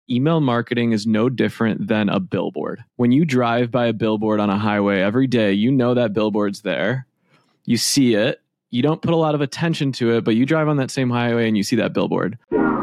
email marketing is no different than a billboard. When you drive by a billboard on a highway every day, you know that billboard's there. You see it. You don't put a lot of attention to it, but you drive on that same highway and you see that billboard.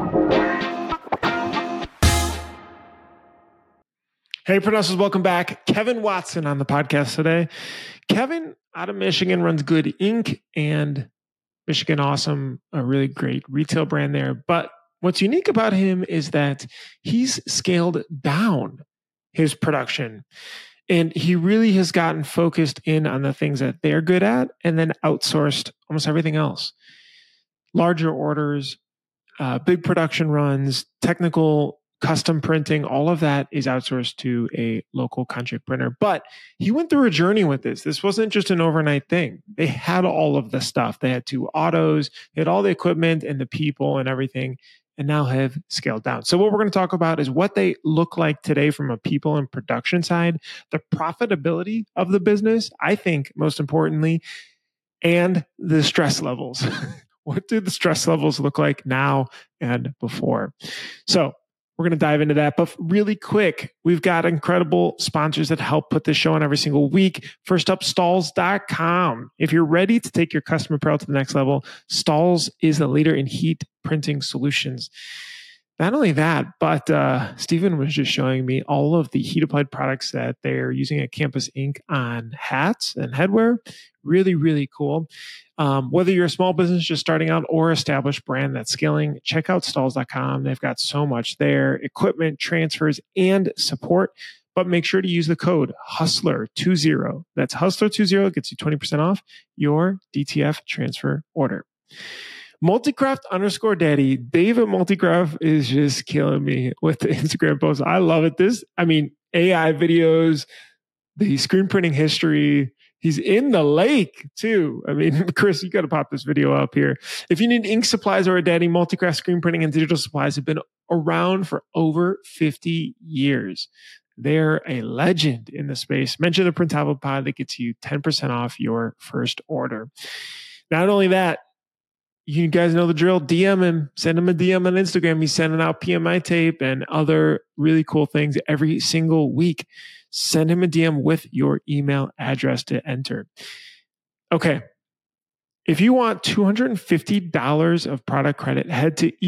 Hey, Pronouncers, welcome back. Kevin Watson on the podcast today. Kevin out of Michigan runs Good Inc. and Michigan Awesome, a really great retail brand there. But what's unique about him is that he's scaled down his production. And he really has gotten focused in on the things that they're good at and then outsourced almost everything else. Larger orders, big production runs, technical custom printing, all of that is outsourced to a local contract printer. But he went through a journey with this. This wasn't just an overnight thing. They had all of the stuff. They had 2 autos, they had all the equipment and the people and everything, and now have scaled down. So what we're going to talk about is what they look like today from a people and production side, the profitability of the business, I think most importantly, and the stress levels. What do the stress levels look like now and before? So we're going to dive into that. But really quick, we've got incredible sponsors that help put this show on every single week. First up, Stalls.com. If you're ready to take your custom apparel to the next level, Stalls is the leader in heat printing solutions. Not only that, but Stephen was just showing me all of the heat applied products that they're using at Campus Ink on hats and headwear. Really, really cool. Whether you're a small business just starting out or established brand that's scaling, check out Stalls.com. They've got so much there, equipment, transfers, and support. But make sure to use the code HUSTLER20. That's HUSTLER20 gets you 20% off your DTF transfer order. Multicraft_daddy. Dave at Multicraft is just killing me with the Instagram posts. I love it. AI videos, the screen printing history. He's in the lake too. Chris, you got to pop this video up here. If you need ink supplies or a daddy, Multicraft screen printing and digital supplies have been around for over 50 years. They're a legend in the space. Mention the Printavo pod that gets you 10% off your first order. Not only that, you guys know the drill. DM him. Send him a DM on Instagram. He's sending out PMI tape and other really cool things every single week. Send him a DM with your email address to enter. Okay. If you want $250 of product credit, head to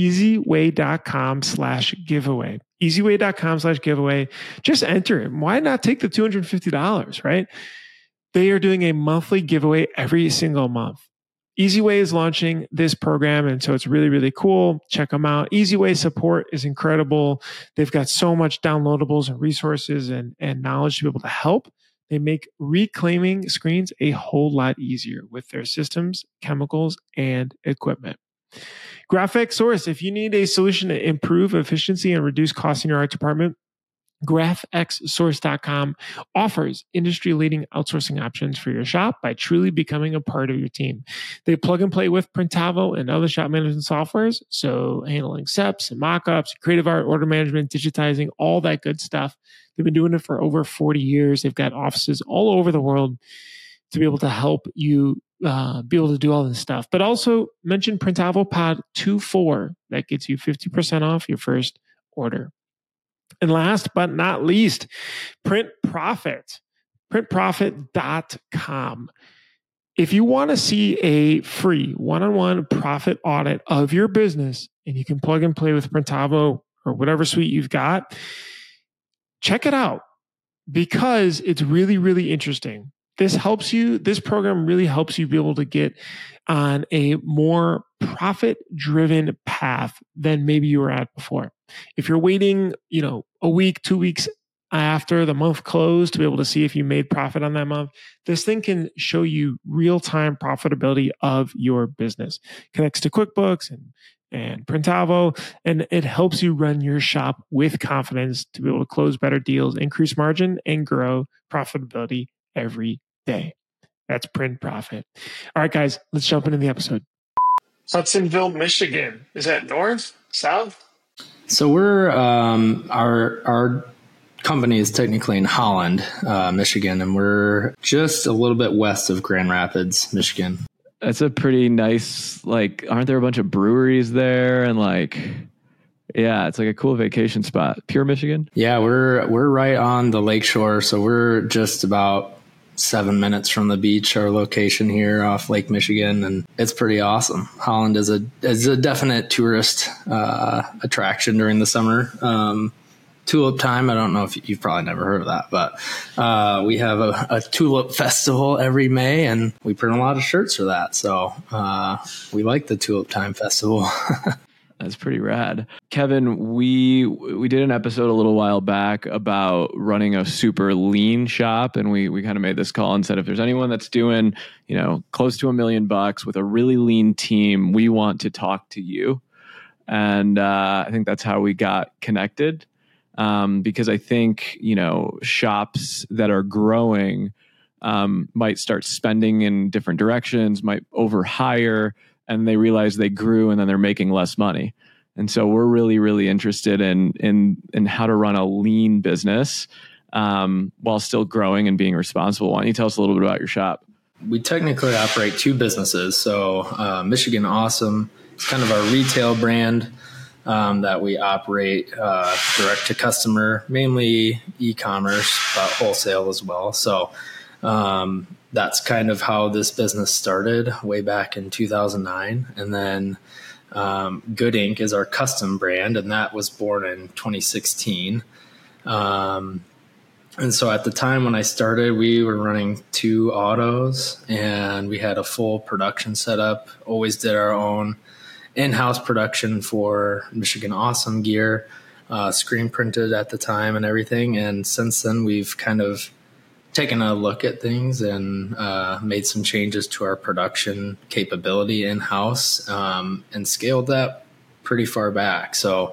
easyway.com/giveaway. Easyway.com/giveaway. Just enter it. Why not take the $250, right? They are doing a monthly giveaway every single month. EasyWay is launching this program, and so it's really, really cool. Check them out. EasyWay support is incredible. They've got so much downloadables and resources and knowledge to be able to help. They make reclaiming screens a whole lot easier with their systems, chemicals, and equipment. Graphic Source. If you need a solution to improve efficiency and reduce costs in your art department, GraphXSource.com offers industry-leading outsourcing options for your shop by truly becoming a part of your team. They plug and play with Printavo and other shop management softwares, so handling SEPs and mockups, creative art, order management, digitizing, all that good stuff. They've been doing it for over 40 years. They've got offices all over the world to be able to help you be able to do all this stuff. But also mention Printavo Pod 24. That gets you 50% off your first order. And last but not least, Print Profit, printprofit.com. If you want to see a free one-on-one profit audit of your business, and you can plug and play with Printavo or whatever suite you've got, check it out because it's really, really interesting. This program really helps you be able to get on a more profit-driven path than maybe you were at before. If you're waiting, a week, 2 weeks after the month closed to be able to see if you made profit on that month, this thing can show you real-time profitability of your business. Connects to QuickBooks and Printavo, and it helps you run your shop with confidence to be able to close better deals, increase margin, and grow profitability every day. That's Print Profit. All right, guys, let's jump into the episode. Hudsonville, Michigan. Is that north, south? So we're our company is technically in Holland, Michigan, and we're just a little bit west of Grand Rapids, Michigan. That's a pretty nice, aren't there a bunch of breweries there and Yeah, it's like a cool vacation spot. Pure Michigan? Yeah, we're right on the lakeshore, so we're just about 7 minutes from the beach. Our location here off Lake Michigan, and it's pretty awesome. Holland is a definite tourist attraction during the summer. Tulip time. I don't know if you've probably never heard of that, but we have a tulip festival every May, and we print a lot of shirts for that. So we like the Tulip Time Festival. That's pretty rad. Kevin, we did an episode a little while back about running a super lean shop, and we kind of made this call and said, if there's anyone that's doing, close to $1 million with a really lean team, we want to talk to you. And I think that's how we got connected. Because I think, shops that are growing might start spending in different directions, might overhire, and they realize they grew and then they're making less money. And so we're really, really interested in how to run a lean business while still growing and being responsible. Why don't you tell us a little bit about your shop? We technically operate two businesses. So Michigan Awesome is kind of our retail brand that we operate direct to customer, mainly e-commerce, but wholesale as well. So that's kind of how this business started way back in 2009. And then Good Ink is our custom brand, and that was born in 2016. And so at the time when I started, we were running 2 autos, and we had a full production setup, always did our own in-house production for Michigan Awesome gear, screen printed at the time and everything. And since then, we've kind of taken a look at things and made some changes to our production capability in-house and scaled that pretty far back. So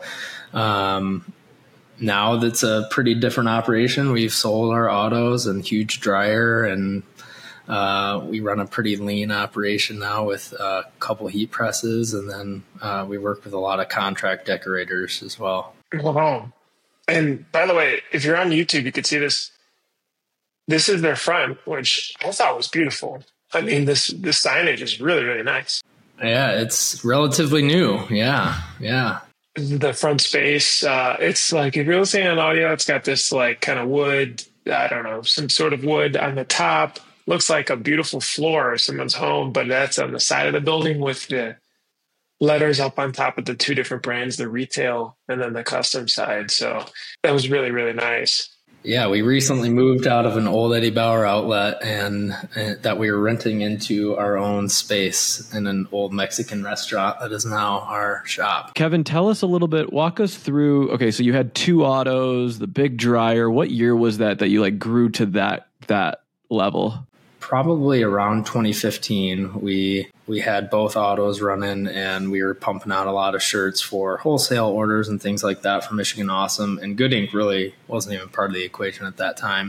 now that's a pretty different operation. We've sold our autos and huge dryer, and we run a pretty lean operation now with a couple heat presses, and then we work with a lot of contract decorators as well. Wow. And by the way, if you're on YouTube, you could see this. This is their front, which I thought was beautiful. I mean, this signage is really, really nice. Yeah, it's relatively new. Yeah. The front space, it's like, if you're listening on audio, it's got this like kind of wood, I don't know, some sort of wood on the top. Looks like a beautiful floor of someone's home, but that's on the side of the building with the letters up on top of the 2 different brands, the retail and then the custom side. So that was really, really nice. Yeah, we recently moved out of an old Eddie Bauer outlet and that we were renting into our own space in an old Mexican restaurant that is now our shop. Kevin, tell us a little bit, walk us through, okay, so you had 2 autos, the big dryer. What year was that you like grew to that level? Probably around 2015, we had both autos running, and we were pumping out a lot of shirts for wholesale orders and things like that for Michigan Awesome. And Good Ink really wasn't even part of the equation at that time.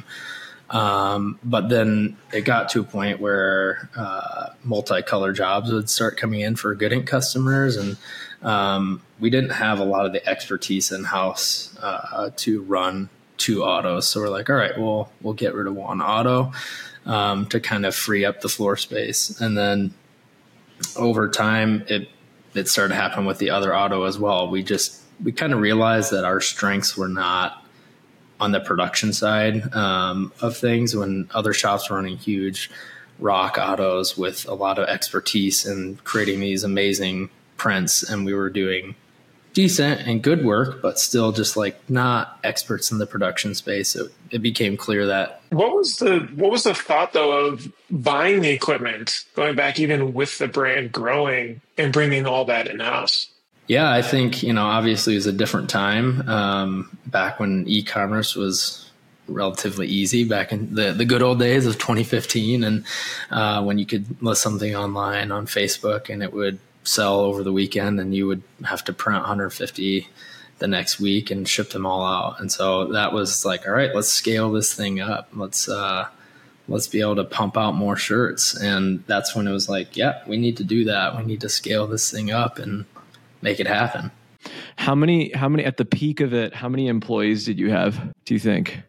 But then it got to a point where multicolor jobs would start coming in for Good Ink customers, and we didn't have a lot of the expertise in-house to run 2 autos. So we're like, all right, well, we'll get rid of 1 auto to kind of free up the floor space. And then over time, it started happening with the other auto as well. We kind of realized that our strengths were not on the production side of things, when other shops were running huge rock autos with a lot of expertise and creating these amazing prints. And we were doing decent and good work, but still just like not experts in the production space. So it became clear that. What was the thought though of buying the equipment, going back even with the brand growing and bringing all that in house? Yeah, I think, obviously it was a different time back when e-commerce was relatively easy, back in the good old days of 2015. And when you could list something online on Facebook and it would sell over the weekend, and you would have to print 150 the next week and ship them all out. And so that was like, all right, let's scale this thing up. Let's be able to pump out more shirts. And that's when it was like, yeah, we need to do that. We need to scale this thing up and make it happen. How many at the peak of it, how many employees did you have, do you think?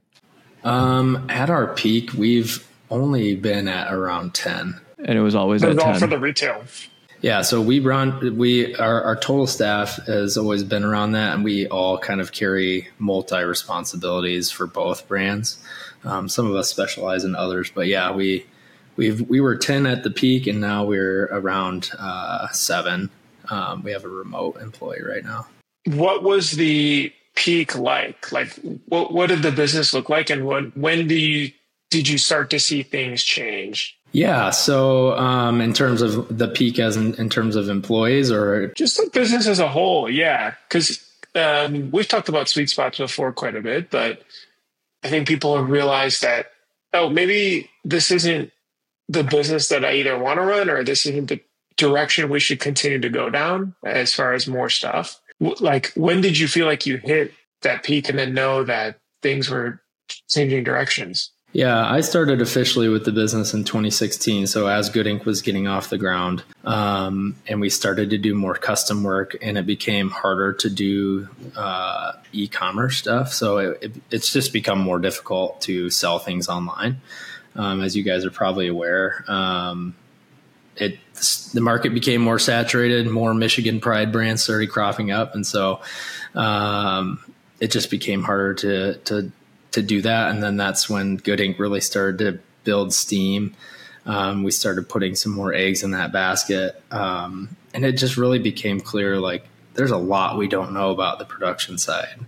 At our peak, we've only been at around 10. And it was always at 10. All for the retail. Yeah, so our total staff has always been around that, and we all kind of carry multi responsibilities for both brands. Some of us specialize in others, but yeah, we were 10 at the peak, and now we're around 7. We have a remote employee right now. What was the peak like? Like, what did the business look like, and when did you start to see things change? Yeah. So in terms of the peak, as in terms of employees, or just the business as a whole, yeah. Because we've talked about sweet spots before quite a bit, but I think people have realized that, oh, maybe this isn't the business that I either want to run, or this isn't the direction we should continue to go down as far as more stuff. Like, when did you feel like you hit that peak and then know that things were changing directions? Yeah, I started officially with the business in 2016. So as Good Ink was getting off the ground, and we started to do more custom work, and it became harder to do e-commerce stuff. So it's just become more difficult to sell things online. As you guys are probably aware, the market became more saturated, more Michigan Pride brands started cropping up. And so it just became harder to do that. And then that's when Good Ink really started to build steam. We started putting some more eggs in that basket. And it just really became clear, like, there's a lot we don't know about the production side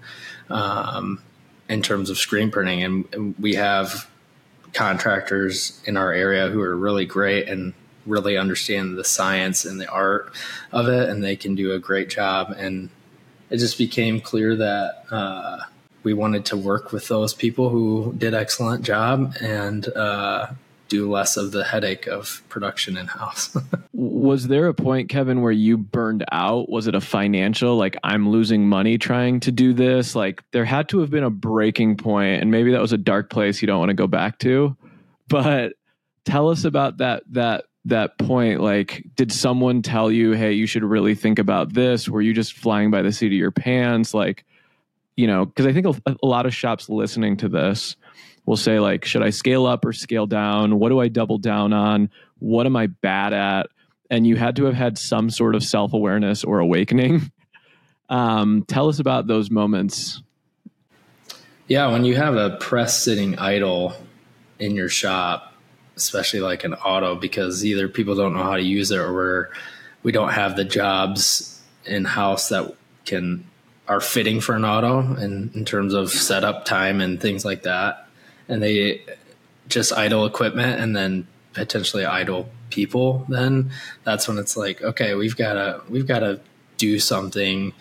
in terms of screen printing. And we have contractors in our area who are really great and really understand the science and the art of it, and they can do a great job. And it just became clear that we wanted to work with those people who did an excellent job and do less of the headache of production in-house. Was there a point, Kevin, where you burned out? Was it a financial, like, I'm losing money trying to do this? Like, there had to have been a breaking point, and maybe that was a dark place you don't want to go back to. But tell us about that point. Like, did someone tell you, hey, you should really think about this? Were you just flying by the seat of your pants? Like, you know, because I think a lot of shops listening to this will say, like, should I scale up or scale down? What do I double down on? What am I bad at? And you had to have had some sort of self-awareness or awakening. Tell us about those moments. Yeah, when you have a press sitting idle in your shop, especially like an auto, because either people don't know how to use it, or we don't have the jobs in-house that are fitting for an auto in terms of setup time and things like that. And they just idle equipment and then potentially idle people. Then that's when it's like, okay, we've got to do something.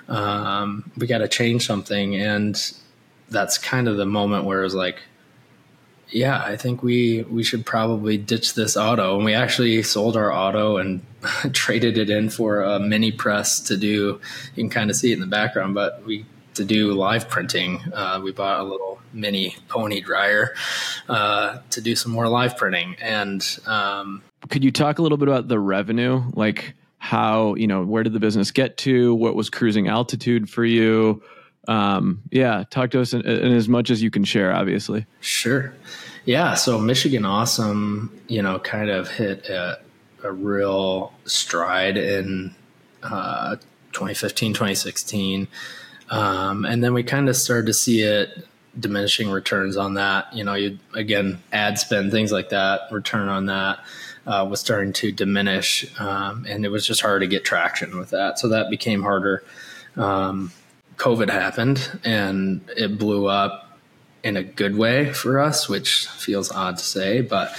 We got to change something. And that's kind of the moment where it's like, yeah, I think we should probably ditch this auto. And we actually sold our auto and traded it in for a mini press to do. You can kind of see it in the background, but to do live printing. We bought a little mini pony dryer to do some more live printing. And could you talk a little bit about the revenue? Like, how, where did the business get to? What was cruising altitude for you? Talk to us in as much as you can share, obviously. Sure. Yeah. So Michigan Awesome, kind of hit a real stride in 2015, 2016. And then we kind of started to see it diminishing returns on that. Again, ad spend, things like that, return on that was starting to diminish. And it was just hard to get traction with that. So that became harder. COVID happened and it blew up in a good way for us, which feels odd to say, but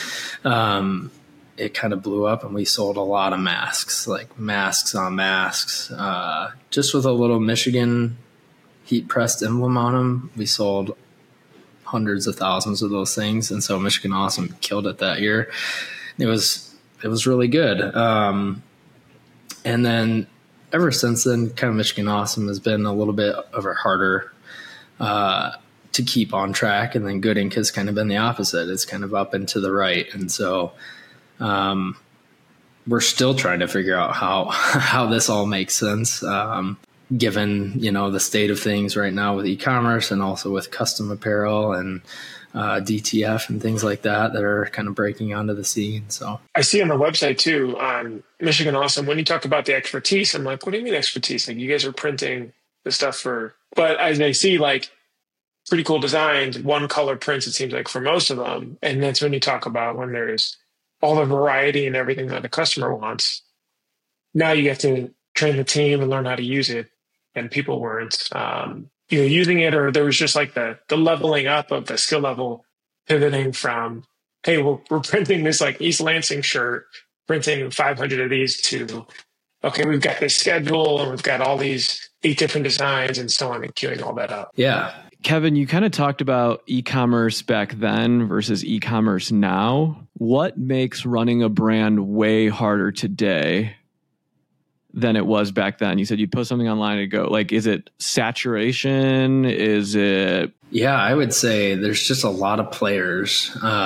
it kind of blew up and we sold a lot of masks, like masks on masks, just with a little Michigan heat pressed emblem on them. We sold hundreds of thousands of those things. And so Michigan Awesome killed it that year. It was really good. And then ever since then, kind of Michigan Awesome has been a little bit of a harder to keep on track. And then Good Ink has kind of been the opposite. It's kind of up and to the right. And so we're still trying to figure out how this all makes sense. given, the state of things right now with e-commerce and also with custom apparel and DTF and things like that are kind of breaking onto the scene. So I see on the website too, on Michigan Awesome, when you talk about the expertise, I'm like, what do you mean expertise? Like, you guys are printing the stuff but as I see, like, pretty cool designs, one color prints, it seems like, for most of them. And that's when you talk about when there's all the variety and everything that the customer wants. Now you have to train the team and learn how to use it. And people weren't, using it, or there was just like the leveling up of the skill level, pivoting from, hey, we're printing this like East Lansing shirt, printing 500 of these, to, okay, we've got this schedule and we've got all these 8 different designs and so on, and queuing all that up. Yeah. Kevin, you kind of talked about e-commerce back then versus e-commerce now. What makes running a brand way harder today than it was back then? You said you'd post something online and go, like, is it saturation? Is it? Yeah, I would say there's just a lot of players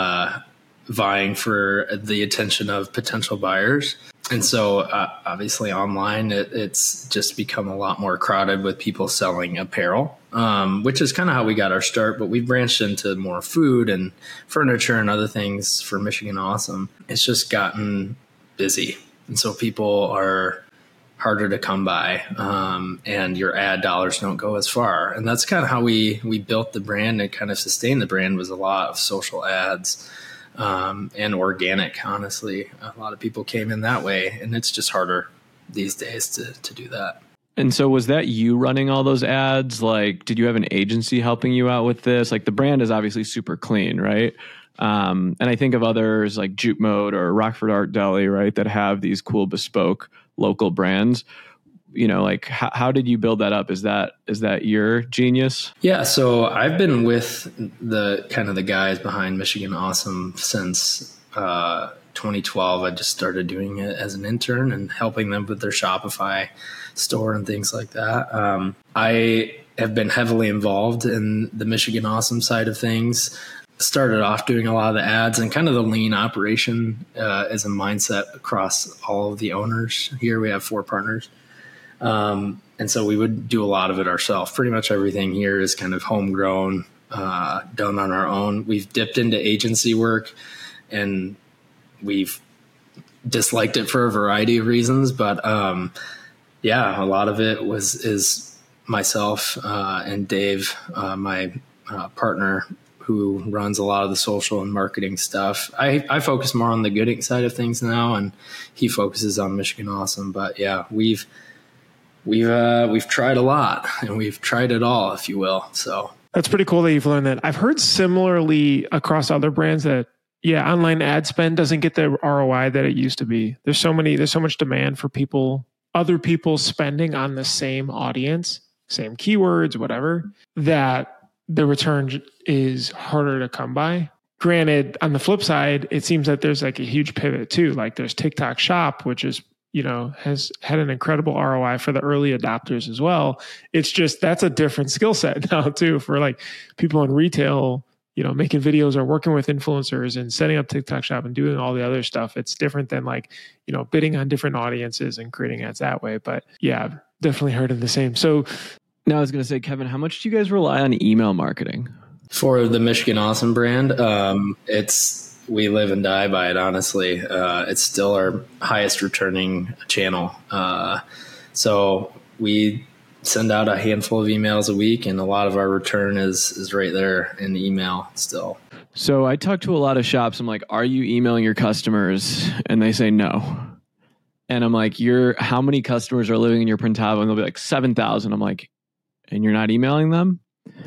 vying for the attention of potential buyers. And so obviously online, it's just become a lot more crowded with people selling apparel, which is kind of how we got our start. But we've branched into more food and furniture and other things for Michigan Awesome. It's just gotten busy. And so people are harder to come by, and your ad dollars don't go as far. And that's kind of how we built the brand and kind of sustained the brand, was a lot of social ads. And organic, honestly. A lot of people came in that way, and it's just harder these days to do that. And so was that you running all those ads? Like, did you have an agency helping you out with this? Like, the brand is obviously super clean, right? And I think of others like Jute Mode or Rockford Art Deli, right, that have these cool bespoke local brands. Like, how did you build that up? Is that your genius? Yeah. So I've been with the guys behind Michigan Awesome since 2012. I just started doing it as an intern and helping them with their Shopify store and things like that. I have been heavily involved in the Michigan Awesome side of things. Started off doing a lot of the ads, and kind of the lean operation as a mindset across all of the owners here. We have 4 partners. And so we would do a lot of it ourselves. Pretty much everything here is kind of homegrown, done on our own. We've dipped into agency work, and we've disliked it for a variety of reasons. But, a lot of it is myself, and Dave, my, partner, who runs a lot of the social and marketing stuff. I focus more on the Good Ink side of things now, and he focuses on Michigan Awesome. But yeah, we've tried a lot, and we've tried it all, if you will. So that's pretty cool that you've learned that. I've heard similarly across other brands that, online ad spend doesn't get the ROI that it used to be. There's so much demand for other people spending on the same audience, same keywords, whatever, that the return is harder to come by. Granted, on the flip side, it seems that there's like a huge pivot too. Like, there's TikTok Shop, which is, has had an incredible ROI for the early adopters as well. It's just, that's a different skill set now too, for like people in retail, making videos or working with influencers and setting up TikTok Shop and doing all the other stuff. It's different than like, bidding on different audiences and creating ads that way. But yeah, definitely heard of the same. So now I was going to say, Kevin, how much do you guys rely on email marketing? For the Michigan Awesome brand, we live and die by it, honestly. It's still our highest returning channel. So we send out a handful of emails a week, and a lot of our return is right there in the email still. So I talk to a lot of shops. I'm like, are you emailing your customers? And they say no. And I'm like, how many customers are living in your printavo? And they'll be like 7,000. I'm like, and you're not emailing them?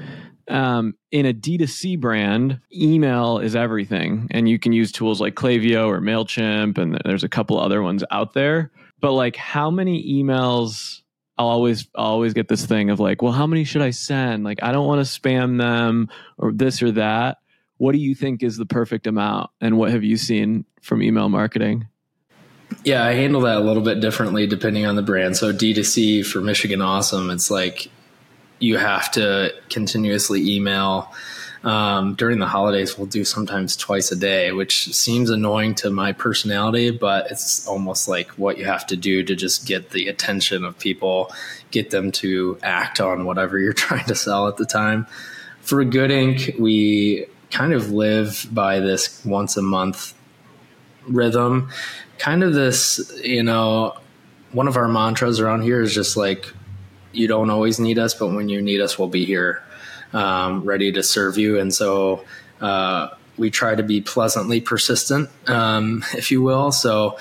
In a D2C brand, email is everything. And you can use tools like Klaviyo or MailChimp, and there's a couple other ones out there. But like, how many emails? I'll always get this thing of like, well, how many should I send? Like, I don't want to spam them or this or that. What do you think is the perfect amount? And what have you seen from email marketing? Yeah, I handle that a little bit differently depending on the brand. So D2C for Michigan Awesome, it's like you have to continuously email. During the holidays, we'll do sometimes twice a day, which seems annoying to my personality, but it's almost like what you have to do to just get the attention of people, get them to act on whatever you're trying to sell at the time. For Good Ink, we kind of live by this once a month rhythm. Kind of this, one of our mantras around here is just like, you don't always need us, but when you need us, we'll be here, ready to serve you. And so we try to be pleasantly persistent, if you will. So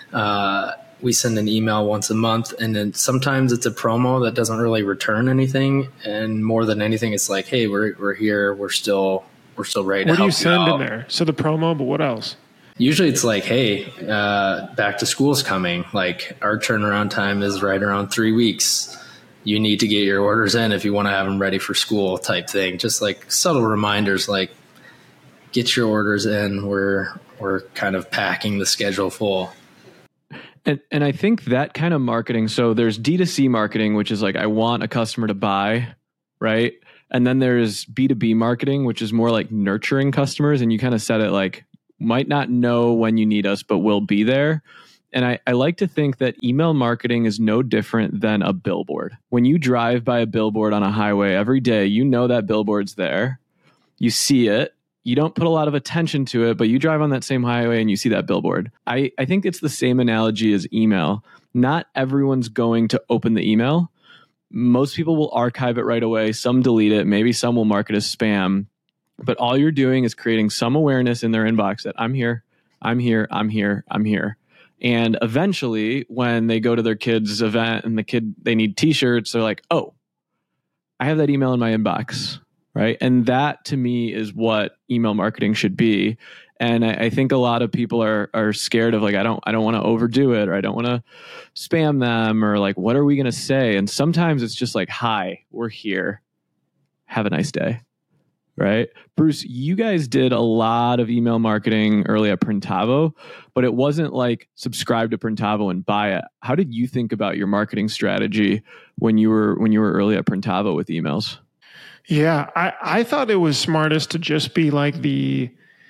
we send an email once a month, and then sometimes it's a promo that doesn't really return anything. And more than anything, it's like, hey, we're here. We're still ready to help you out. What do you send in there? So the promo, but what else? Usually it's like, hey, back to school's coming. Like, our turnaround time is right around 3 weeks. You need to get your orders in if you want to have them ready for school, type thing. Just like subtle reminders, like, get your orders in. We're kind of packing the schedule full. And I think that kind of marketing, so there's D2C marketing, which is like, I want a customer to buy, right? And then there's B2B marketing, which is more like nurturing customers. And you kind of said it like, might not know when you need us, but we'll be there. And I like to think that email marketing is no different than a billboard. When you drive by a billboard on a highway every day, you know that billboard's there. You see it. You don't put a lot of attention to it, but you drive on that same highway and you see that billboard. I think it's the same analogy as email. Not everyone's going to open the email. Most people will archive it right away. Some delete it. Maybe some will mark it as spam. But all you're doing is creating some awareness in their inbox that I'm here, I'm here, I'm here, I'm here. And eventually, when they go to their kid's event and they need t-shirts, they're like, oh, I have that email in my inbox, right? And that to me is what email marketing should be. And I think a lot of people are scared of like, I don't want to overdo it, or I don't want to spam them, or like, what are we going to say? And sometimes it's just like, hi, we're here. Have a nice day. Right? Bruce, you guys did a lot of email marketing early at Printavo, but it wasn't like subscribe to Printavo and buy it. How did you think about your marketing strategy when you were early at Printavo with emails? Yeah, I thought it was smartest to just be like the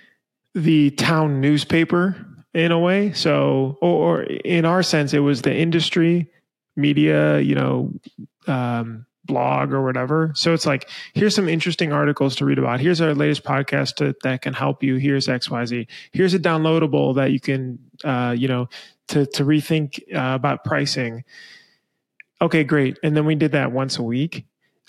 town newspaper in a way. So, or in our sense, it was the industry, media, blog or whatever. So it's like, here's some interesting articles to read about. Here's our latest podcast that can help you. Here's XYZ. Here's a downloadable that you can, to rethink about pricing. Okay, great. And then we did that once a week.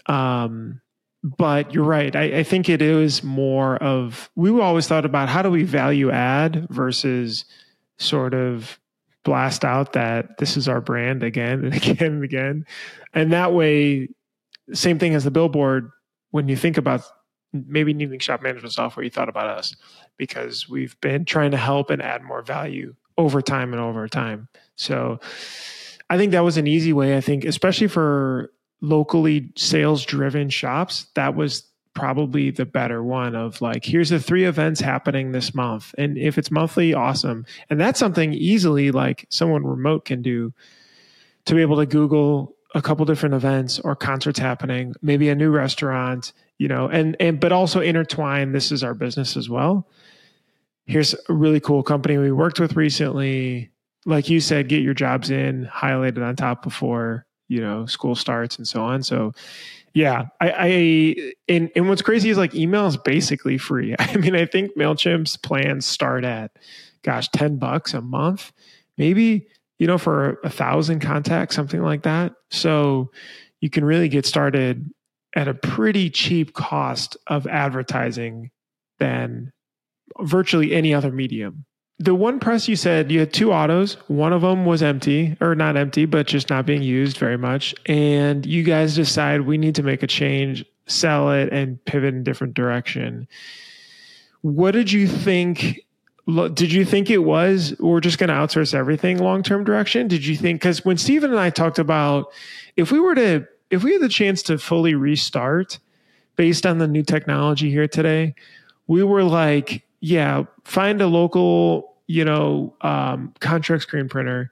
But you're right. I think it is more of, we always thought about how do we value add versus sort of blast out that this is our brand again and again and again. And that way, same thing as the billboard, when you think about maybe needing shop management software, you thought about us because we've been trying to help and add more value over time and over time. So I think that was an easy way. I think, especially for locally sales driven shops, that was probably the better one of like, here's the 3 events happening this month. And if it's monthly, awesome. And that's something easily like someone remote can do, to be able to Google a couple different events or concerts happening, maybe a new restaurant, but also intertwine, this is our business as well. Here's a really cool company we worked with recently. Like you said, get your jobs in, highlighted on top before, school starts and so on. So yeah, and what's crazy is like email is basically free. I mean, I think MailChimp's plans start at, $10 a month, maybe, for 1,000 contacts, something like that. So you can really get started at a pretty cheap cost of advertising than virtually any other medium. The one press you said you had 2 autos. One of them was empty, or not empty, but just not being used very much. And you guys decide we need to make a change, sell it, and pivot in a different direction. What did you think? Did you think it was, we're just going to outsource everything long-term direction? Did you think, because when Steven and I talked about, if we had the chance to fully restart based on the new technology here today, we were like, yeah, find a local, contract screen printer,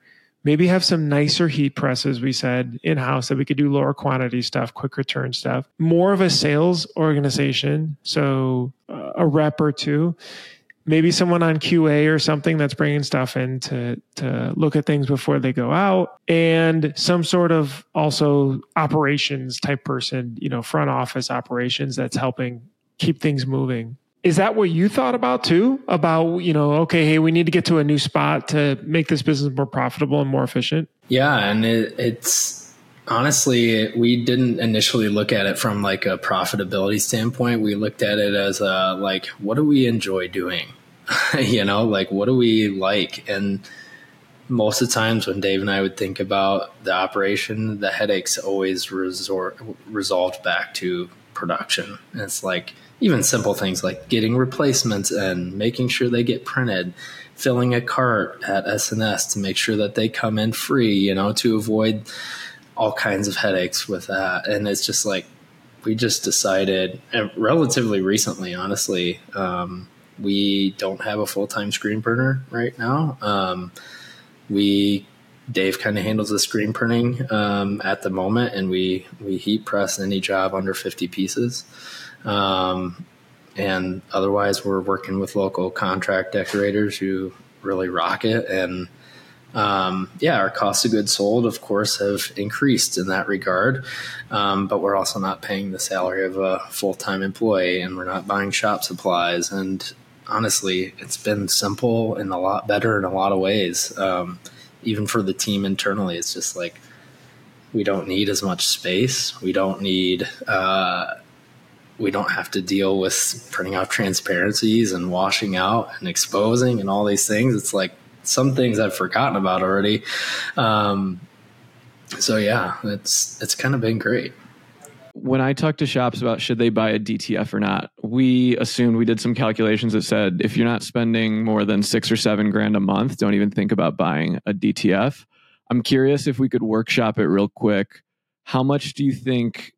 maybe have some nicer heat presses, we said, in-house that we could do lower quantity stuff, quick return stuff, more of a sales organization. So a rep or two, maybe someone on QA or something that's bringing stuff in to look at things before they go out, and some sort of also operations type person, front office operations that's helping keep things moving. Is that what you thought about too? About, okay, hey, we need to get to a new spot to make this business more profitable and more efficient? Yeah. And it's honestly, we didn't initially look at it from like a profitability standpoint. We looked at it as like, what do we enjoy doing? Like, what do we like? And most of the times when Dave and I would think about the operation, the headaches always resolved back to production. And it's like, even simple things like getting replacements and making sure they get printed, filling a cart at S&S to make sure that they come in free, to avoid all kinds of headaches with that. And it's just like, we just decided relatively recently, honestly, we don't have a full-time screen printer right now. Dave kind of handles the screen printing at the moment, and we heat press any job under 50 pieces. And otherwise we're working with local contract decorators who really rock it. And, our cost of goods sold, of course, have increased in that regard. But we're also not paying the salary of a full-time employee, and we're not buying shop supplies. And honestly, it's been simple and a lot better in a lot of ways. Even for the team internally, it's just like, we don't need as much space. We don't have to deal with printing out transparencies and washing out and exposing and all these things. It's like some things I've forgotten about already. It's kind of been great. When I talk to shops about should they buy a DTF or not, we assumed, we did some calculations that said, if you're not spending more than $6,000 or $7,000 a month, don't even think about buying a DTF. I'm curious if we could workshop it real quick. How much do you think,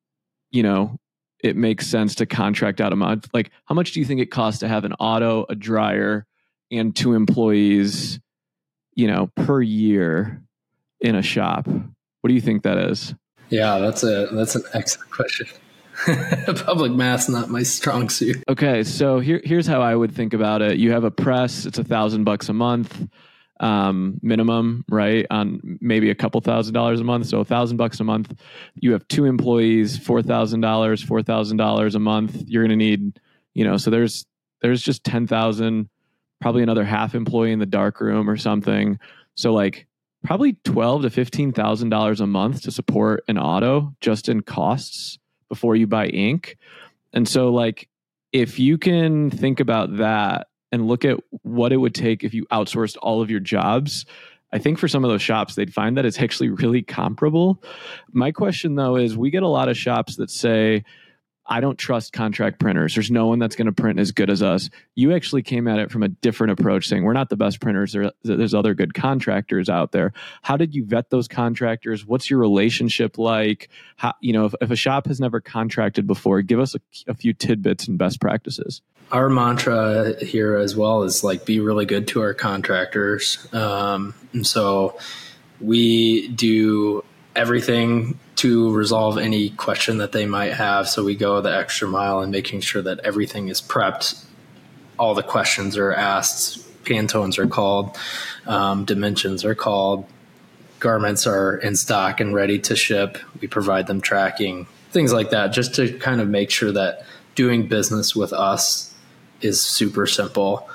it makes sense to contract out a month? Like, how much do you think it costs to have an auto, a dryer, and 2 employees, per year in a shop? What do you think that is? Yeah, that's an excellent question. Public math's not my strong suit. Okay, so here's how I would think about it. You have a press; it's $1,000 a month minimum, right? On maybe a couple $1,000s a month, so $1,000 a month. You have 2 employees, $4,000 a month. You're going to need, so there's just 10,000, probably another half employee in the dark room or something. So like, probably $12,000 to $15,000 a month to support an auto just in costs before you buy ink. And so like, if you can think about that and look at what it would take if you outsourced all of your jobs, I think for some of those shops, they'd find that it's actually really comparable. My question though is, we get a lot of shops that say, I don't trust contract printers. There's no one that's going to print as good as us. You actually came at it from a different approach, saying we're not the best printers. There's other good contractors out there. How did you vet those contractors? What's your relationship like? How, if a shop has never contracted before, give us a few tidbits and best practices. Our mantra here as well is like, be really good to our contractors. And so we do everything to resolve any question that they might have. So we go the extra mile in making sure that everything is prepped. All the questions are asked, Pantones are called, dimensions are called, garments are in stock and ready to ship. We provide them tracking, things like that, just to kind of make sure that doing business with us is super simple.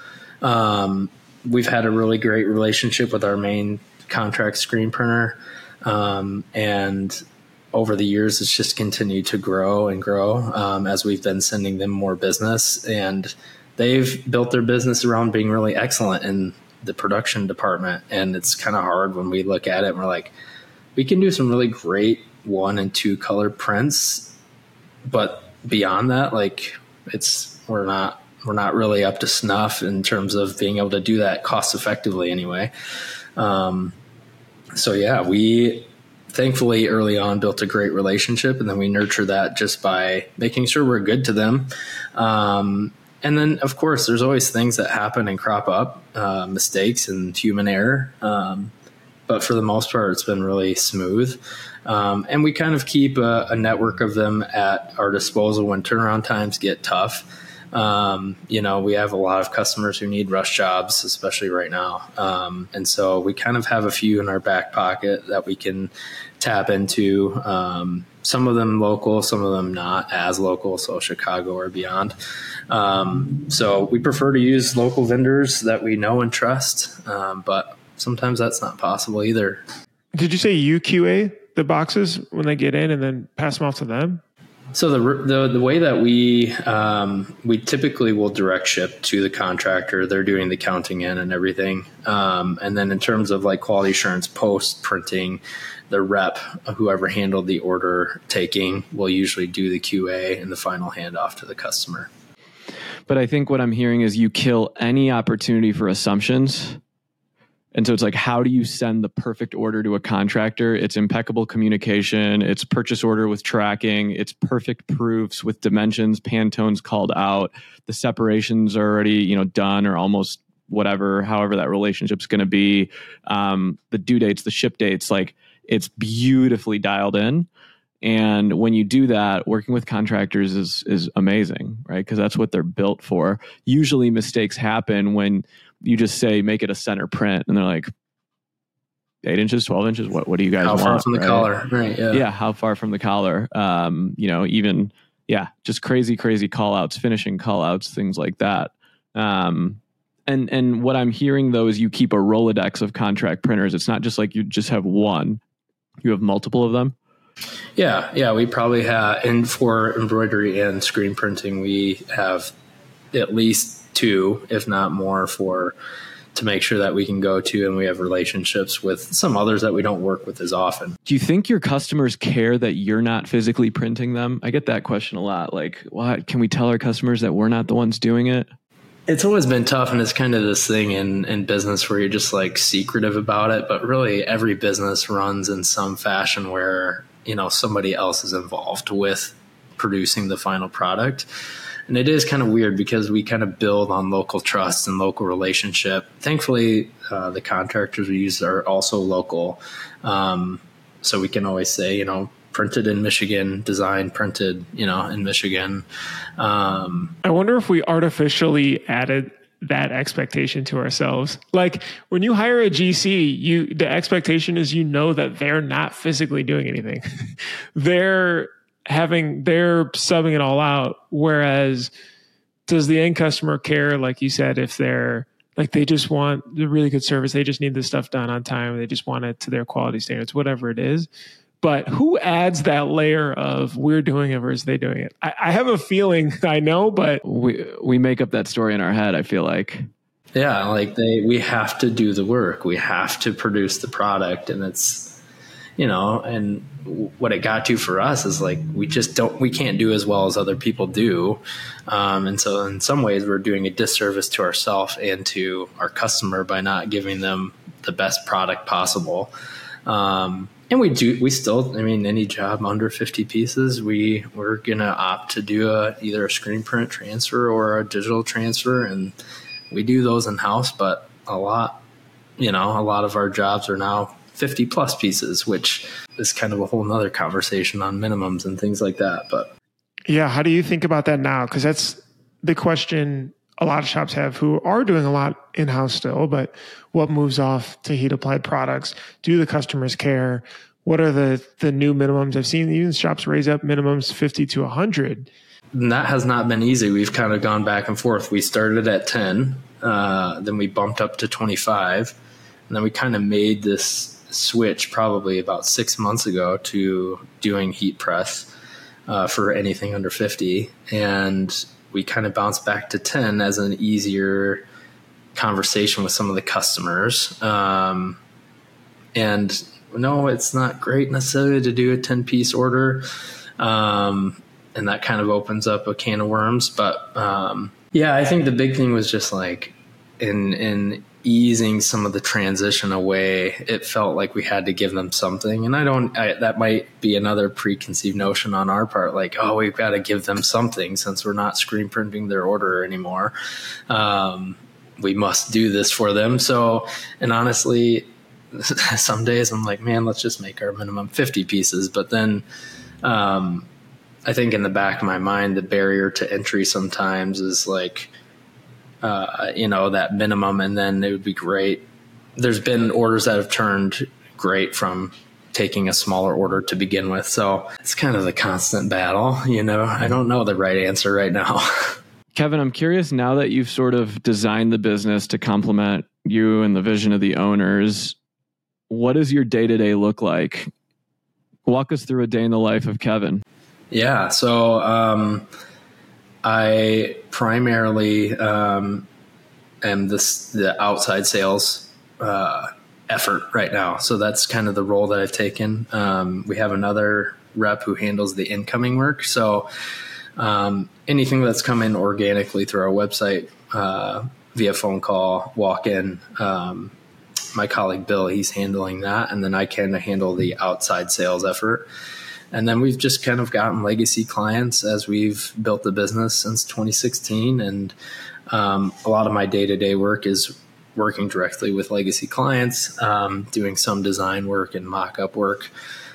We've had a really great relationship with our main contract screen printer. And over the years, it's just continued to grow and grow as we've been sending them more business. And they've built their business around being really excellent in the production department. And it's kind of hard when we look at it and we're like, we can do some really great 1 and 2 color prints, but beyond that, like we're not really up to snuff in terms of being able to do that cost effectively anyway. We thankfully early on built a great relationship, and then we nurture that just by making sure we're good to them. And then of course there's always things that happen and crop up, mistakes and human error. but for the most part, it's been really smooth. And we kind of keep a network of them at our disposal when turnaround times get tough. We have a lot of customers who need rush jobs, especially right now. And so we kind of have a few in our back pocket that we can tap into. Some of them local, some of them not as local, so Chicago or beyond. So we prefer to use local vendors that we know and trust, but sometimes that's not possible either. Did you say you QA the boxes when they get in and then pass them off to them? So the way that we typically will direct ship to the contractor, they're doing the counting in and everything. And then in terms of like quality assurance post printing, the rep, whoever handled the order taking, will usually do the QA and the final handoff to the customer. But I think what I'm hearing is you kill any opportunity for assumptions. And so it's like, how do you send the perfect order to a contractor? It's impeccable communication. It's purchase order with tracking. It's perfect proofs with dimensions, Pantones called out. The separations are already, done or almost whatever, however that relationship's going to be. The due dates, the ship dates, like it's beautifully dialed in. And when you do that, working with contractors is amazing, right? Because that's what they're built for. Usually mistakes happen when you just say, make it a center print. And they're like, 8 inches, 12 inches. What do you guys want? How far from the collar? Right. Yeah. How far from the collar? Just crazy call outs, finishing call outs, things like that. And what I'm hearing though, is you keep a Rolodex of contract printers. It's not just like you just have one, you have multiple of them. Yeah. We probably have, and for embroidery and screen printing, we have at least 2, if not more, to make sure that we can go to, and we have relationships with some others that we don't work with as often. Do you think your customers care that you're not physically printing them? I get that question a lot. Like, what can we tell our customers that we're not the ones doing it? It's always been tough, and it's kind of this thing in business where you're just like secretive about it, but really every business runs in some fashion where, somebody else is involved with producing the final product. And it is kind of weird because we kind of build on local trust and local relationship. Thankfully, the contractors we use are also local. So we can always say, printed in Michigan, designed, printed, in Michigan. I wonder if we artificially added that expectation to ourselves. Like when you hire a GC, the expectation is, that they're not physically doing anything. they're subbing it all out. Whereas does the end customer care, like you said, if they're like, they just want the really good service, they just need this stuff done on time, they just want it to their quality standards, whatever it is. But who adds that layer of we're doing it versus they doing it? I have a feeling, I know, but we make up that story in our head, I feel like. Yeah, like we have to do the work. We have to produce the product, and it's, and what it got to for us is like, we can't do as well as other people do. And so in some ways we're doing a disservice to ourselves and to our customer by not giving them the best product possible. And we still, any job under 50 pieces, we're going to opt to do either a screen print transfer or a digital transfer. And we do those in house, but a lot of our jobs are now 50 plus pieces, which is kind of a whole nother conversation on minimums and things like that. But yeah, how do you think about that now? Because that's the question a lot of shops have who are doing a lot in-house still, but what moves off to heat applied products? Do the customers care? What are the new minimums? I've seen even shops raise up minimums 50 to 100. And that has not been easy. We've kind of gone back and forth. We started at 10, then we bumped up to 25, and then we kind of made this switch probably about 6 months ago to doing heat press for anything under 50. And we kind of bounced back to 10 as an easier conversation with some of the customers. And no, it's not great necessarily to do a 10-piece order. And that kind of opens up a can of worms. But I think the big thing was just like in easing some of the transition away, it felt like we had to give them something. And that might be another preconceived notion on our part, like, oh, we've got to give them something since we're not screen printing their order anymore. We must do this for them. So, and honestly, some days I'm like, man, let's just make our minimum 50 pieces. But then I think in the back of my mind, the barrier to entry sometimes is like, that minimum, and then it would be great. There's been orders that have turned great from taking a smaller order to begin with. So it's kind of the constant battle, I don't know the right answer right now. Kevin, I'm curious, now that you've sort of designed the business to complement you and the vision of the owners, what does your day-to-day look like? Walk us through a day in the life of Kevin. Yeah. So, I primarily am the outside sales effort right now. So that's kind of the role that I've taken. We have another rep who handles the incoming work. So anything that's come in organically through our website, via phone call, walk-in, my colleague Bill, he's handling that. And then I kind of handle the outside sales effort. And then we've just kind of gotten legacy clients as we've built the business since 2016. And a lot of my day-to-day work is working directly with legacy clients, doing some design work and mock-up work.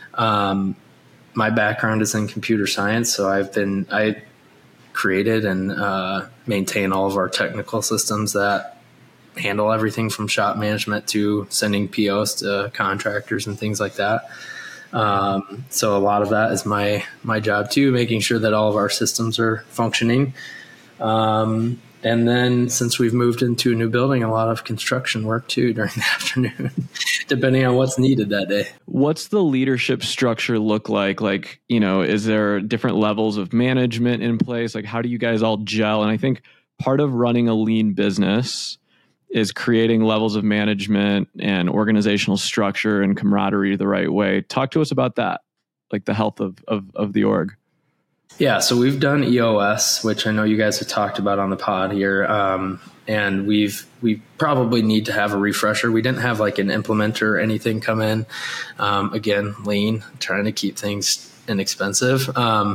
My background is in computer science, so I created and maintain all of our technical systems that handle everything from shop management to sending POs to contractors and things like that. So a lot of that is my job too, making sure that all of our systems are functioning. And then since we've moved into a new building, a lot of construction work too during the afternoon, depending on what's needed that day. What's the leadership structure look like? Like, is there different levels of management in place? Like, how do you guys all gel? And I think part of running a lean business is creating levels of management and organizational structure and camaraderie the right way. Talk to us about that, like the health of the org. Yeah, so we've done EOS, which I know you guys have talked about on the pod here, and we probably need to have a refresher. We didn't have like an implementer or anything come in. Again, lean, trying to keep things inexpensive.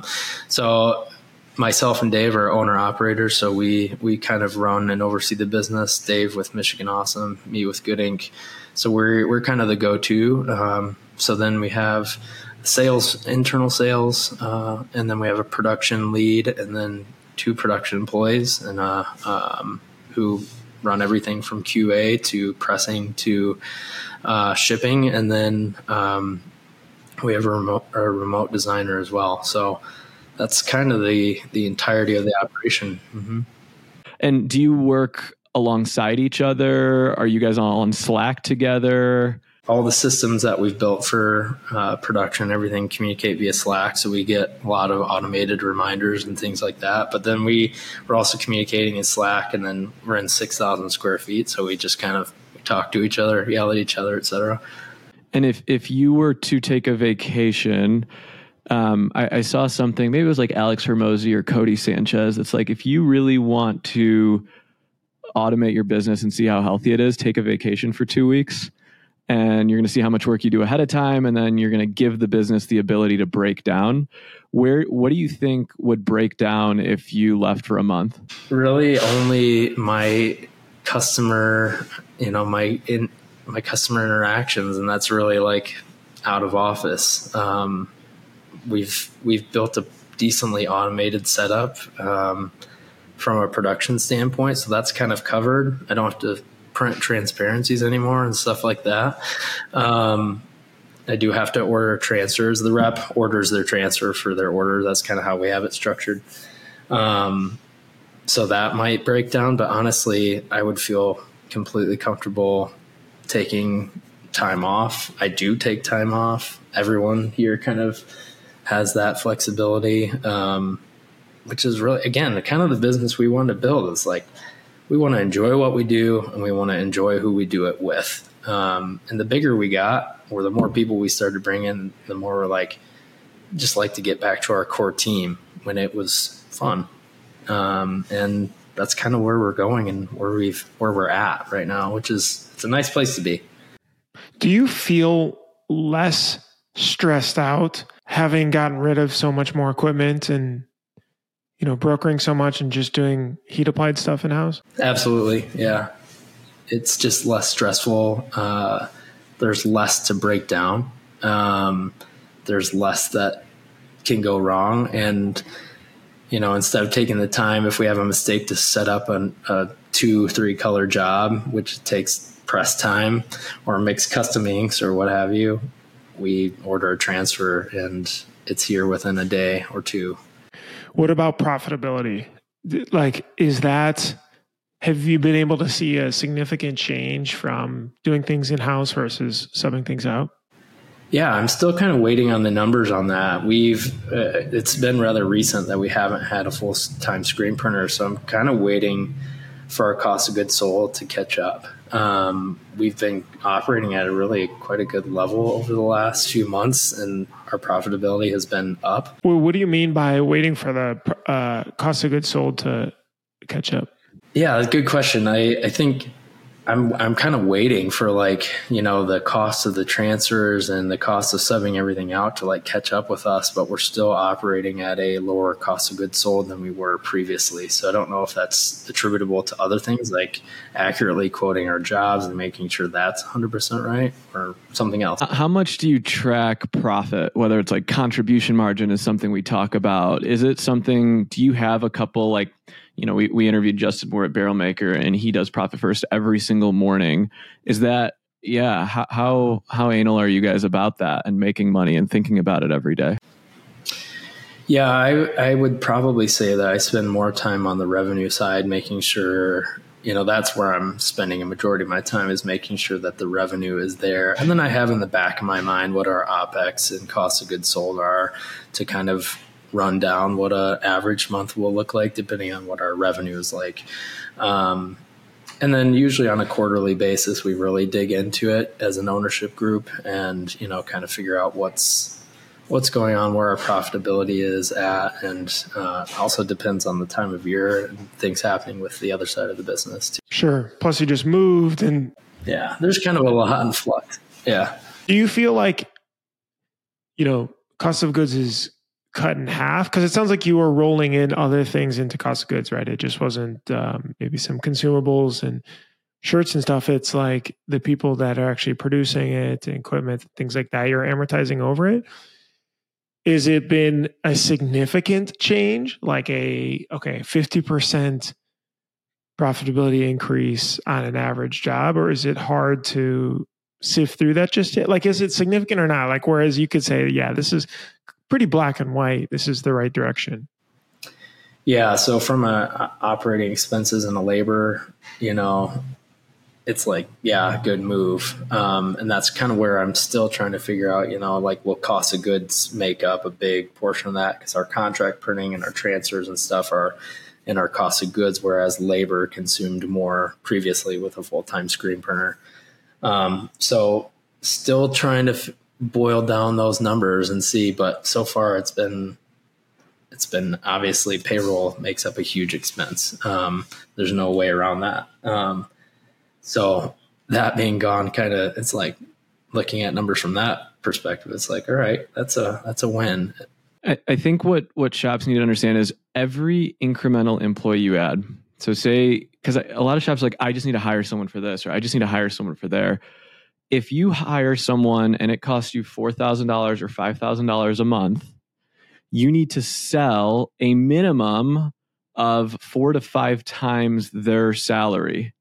So myself and Dave are owner operators, so we kind of run and oversee the business. Dave with Michigan Awesome, me with Good Ink. So we're kind of the go-to. So then we have sales, internal sales, and then we have a production lead, and then 2 production employees, and who run everything from QA to pressing to shipping, and then we have a remote designer as well. So that's kind of the entirety of the operation. Mm-hmm. And do you work alongside each other? Are you guys all on Slack together? All the systems that we've built for production, everything communicate via Slack. So we get a lot of automated reminders and things like that. But then we're also communicating in Slack, and then we're in 6,000 square feet. So we just kind of talk to each other, yell at each other, et cetera. And if you were to take a vacation, I saw something, maybe it was like Alex Hormozy or Cody Sanchez. It's like, if you really want to automate your business and see how healthy it is, take a vacation for 2 weeks. And you're going to see how much work you do ahead of time. And then you're going to give the business the ability to break down. What do you think would break down if you left for a month? Really only my customer, my customer interactions. And that's really like out of office. We've built a decently automated setup from a production standpoint. So that's kind of covered. I don't have to print transparencies anymore and stuff like that. I do have to order transfers. The rep orders their transfer for their order. That's kind of how we have it structured. So that might break down, but honestly, I would feel completely comfortable taking time off. I do take time off. Everyone here kind of has that flexibility, which is really, again, kind of the business we want to build. Is like, we want to enjoy what we do, and we want to enjoy who we do it with. And the bigger we got, or the more people we started bringing, the more we're like, just like to get back to our core team when it was fun. And that's kind of where we're going and where we're at right now, which is, it's a nice place to be. Do you feel less stressed out having gotten rid of so much more equipment and brokering so much and just doing heat applied stuff in house? Absolutely. Yeah. It's just less stressful. there's less to break down. There's less that can go wrong. And, instead of taking the time, if we have a mistake, to set up a 2-3 color job, which takes press time or mix custom inks or what have you, we order a transfer and it's here within a day or two. What about profitability? Like, have you been able to see a significant change from doing things in-house versus subbing things out? Yeah, I'm still kind of waiting on the numbers on that. It's been rather recent that we haven't had a full-time screen printer, so I'm kind of waiting for our cost of goods sold to catch up. We've been operating at quite a good level over the last few months, and our profitability has been up. Well, what do you mean by waiting for the cost of goods sold to catch up? Yeah, that's a good question. I think I'm kind of waiting for the cost of the transfers and the cost of subbing everything out to catch up with us, but we're still operating at a lower cost of goods sold than we were previously. So I don't know if that's attributable to other things like accurately quoting our jobs and making sure that's 100% right, or something else. How much do you track profit? Whether it's contribution margin is something we talk about. Is it something, do you have a couple we interviewed Justin Moore at Barrel Maker, and he does Profit First every single morning. Is that, how anal are you guys about that and making money and thinking about it every day? Yeah, I would probably say that I spend more time on the revenue side, making sure, that's where I'm spending a majority of my time, is making sure that the revenue is there. And then I have in the back of my mind what our OPEX and cost of goods sold are, to kind of run down what a average month will look like depending on what our revenue is like. And then usually on a quarterly basis, we really dig into it as an ownership group and, kind of figure out what's going on, where our profitability is at. And also depends on the time of year and things happening with the other side of the business too. Sure. Plus you just moved and. Yeah, there's kind of a lot in flux. Yeah. Do you feel like, cost of goods is cut in half? Because it sounds like you were rolling in other things into cost of goods, right? It just wasn't maybe some consumables and shirts and stuff. It's like the people that are actually producing it, and equipment, things like that, you're amortizing over it. Is it been a significant change, like 50% profitability increase on an average job, or is it hard to sift through that just yet? Is it significant or not? Whereas you could say, yeah, this is pretty black and white, this is the right direction. Yeah. So from operating expenses and a labor, it's good move. And that's kind of where I'm still trying to figure out, will cost of goods make up a big portion of that? Because our contract printing and our transfers and stuff are in our cost of goods, whereas labor consumed more previously with a full-time screen printer. So still trying to boil down those numbers and see, but so far it's been obviously payroll makes up a huge expense. There's no way around that. So that being gone, it's looking at numbers from that perspective. It's all right, that's a win. I think what shops need to understand is every incremental employee you add. So because a lot of shops I just need to hire someone for this, or I just need to hire someone for there. If you hire someone and it costs you $4,000 or $5,000 a month, you need to sell a minimum of 4 to 5 times their salary,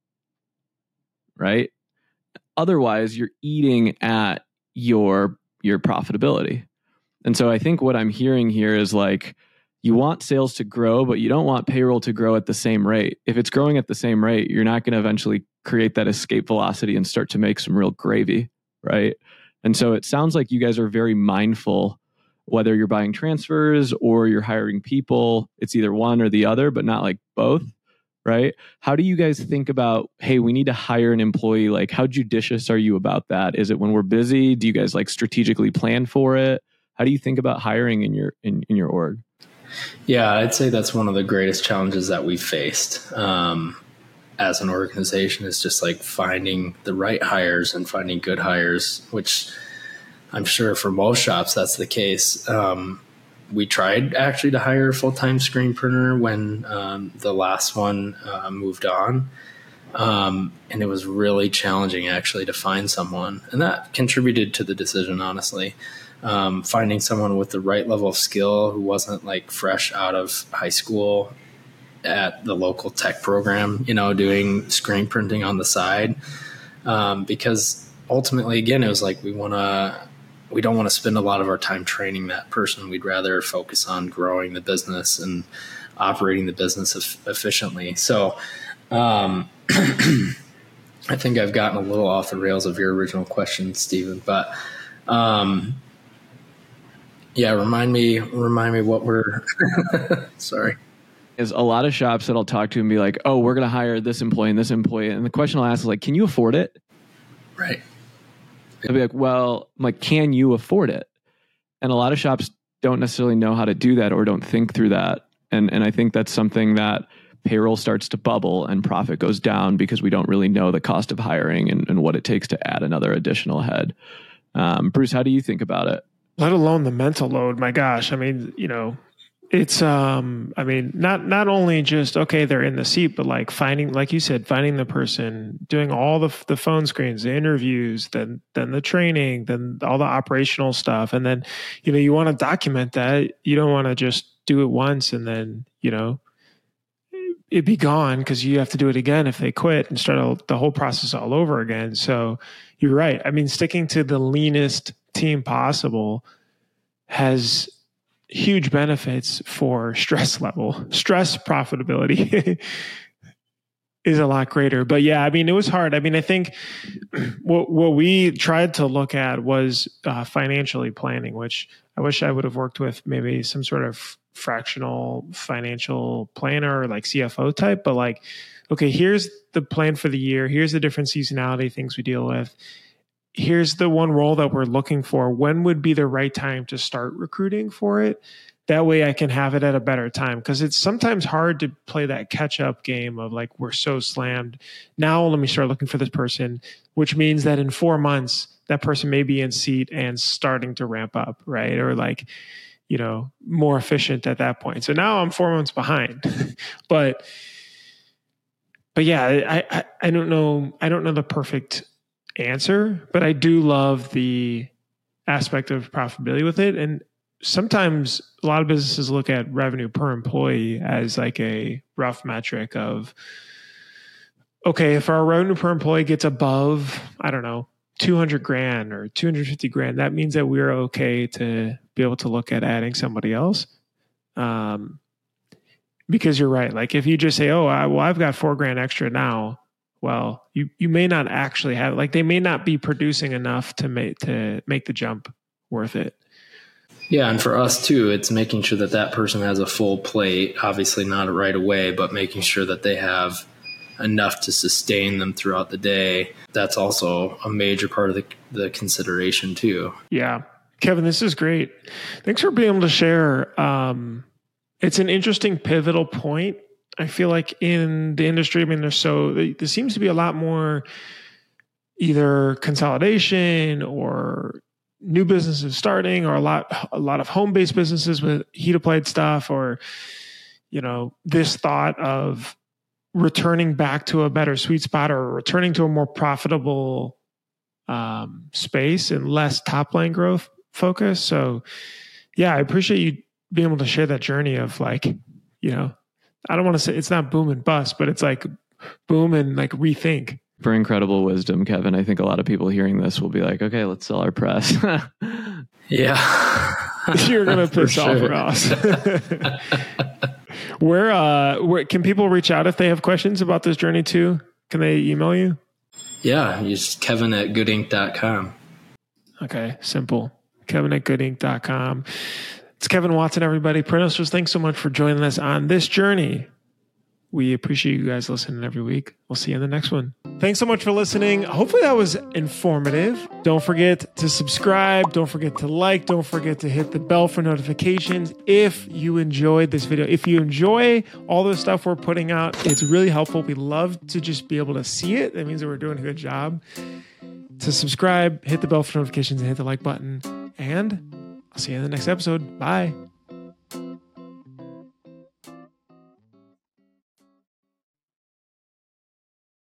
right? Otherwise, you're eating at your profitability. And so I think what I'm hearing here is you want sales to grow, but you don't want payroll to grow at the same rate. If it's growing at the same rate, you're not going to eventually create that escape velocity and start to make some real gravy, right? And so it sounds like you guys are very mindful, whether you're buying transfers or you're hiring people, it's either one or the other, but not both, right? How do you guys think about, hey, we need to hire an employee? How judicious are you about that? Is it when we're busy? Do you guys strategically plan for it? How do you think about hiring in your org? Yeah, I'd say that's one of the greatest challenges that we've faced as an organization, is just finding the right hires and finding good hires, which I'm sure for most shops that's the case. We tried actually to hire a full-time screen printer when the last one moved on. And it was really challenging actually to find someone. And that contributed to the decision, honestly. Finding someone with the right level of skill who wasn't like fresh out of high school at the local tech program, doing screen printing on the side. Because ultimately, again, it was like, we don't want to spend a lot of our time training that person. We'd rather focus on growing the business and operating the business efficiently. So, I think I've gotten a little off the rails of your original question, Stephen, but, yeah, remind me what we're, sorry. Is a lot of shops that I'll talk to and be like, oh, we're going to hire this employee and this employee. And the question I'll ask is like, can you afford it? Right. I'll be like, well, I'm like, can you afford it? And a lot of shops don't necessarily know how to do that or don't think through that. And I think that's something that payroll starts to bubble and profit goes down because we don't really know the cost of hiring and what it takes to add another additional head. Bruce, how do you think about it? Let alone the mental load. My gosh. I mean, it's, not only just, okay, they're in the seat, but like finding, like you said, finding the person, doing all the phone screens, the interviews, then the training, then all the operational stuff. And then, you want to document that. You don't want to just do it once and then, it be gone because you have to do it again if they quit and start the whole process all over again. So you're right. I mean, sticking to the leanest team possible has huge benefits for stress level. Stress profitability is a lot greater. But yeah, I mean, it was hard. I mean, I think what we tried to look at was financially planning, which I wish I would have worked with maybe some sort of fractional financial planner or like CFO type, but like, okay, here's the plan for the year. Here's the different seasonality things we deal with. Here's the one role that we're looking for. When would be the right time to start recruiting for it? That way I can have it at a better time. Because it's sometimes hard to play that catch up game of like, we're so slammed. Now let me start looking for this person, which means that in 4 months, that person may be in seat and starting to ramp up, right? Or like, more efficient at that point. So now I'm 4 months behind. but yeah, I don't know. I don't know the perfect answer, but I do love the aspect of profitability with it. And sometimes a lot of businesses look at revenue per employee as like a rough metric of, okay, if our revenue per employee gets above, I don't know, 200 grand or 250 grand, that means that we're okay to be able to look at adding somebody else. Because you're right. Like if you just say, oh, I've got $4,000 extra now. Well, you may not actually have, like they may not be producing enough to make the jump worth it. Yeah. And for us too, it's making sure that person has a full plate, obviously not right away, but making sure that they have enough to sustain them throughout the day. That's also a major part of the consideration too. Yeah. Kevin, this is great. Thanks for being able to share. It's an interesting pivotal point. I feel like in the industry, I mean, there seems to be a lot more either consolidation or new businesses starting, or a lot of home-based businesses with heat-applied stuff, or, this thought of returning back to a better sweet spot or returning to a more profitable space and less top-line growth focus. So yeah, I appreciate you being able to share that journey of like, I don't want to say it's not boom and bust, but it's like boom and like rethink. For incredible wisdom, Kevin. I think a lot of people hearing this will be like, okay, let's sell our press. Yeah. You're going to piss off Ross. Where can people reach out if they have questions about this journey too? Can they email you? Yeah. Use Kevin@goodinc.com. Okay. Simple. Kevin@goodinc.com. It's Kevin Watson, everybody. Printers, thanks so much for joining us on this journey. We appreciate you guys listening every week. We'll see you in the next one. Thanks so much for listening. Hopefully that was informative. Don't forget to subscribe. Don't forget to like. Don't forget to hit the bell for notifications if you enjoyed this video. If you enjoy all the stuff we're putting out, it's really helpful. We love to just be able to see it. That means that we're doing a good job. To subscribe, hit the bell for notifications, and hit the like button. And I'll see you in the next episode. Bye.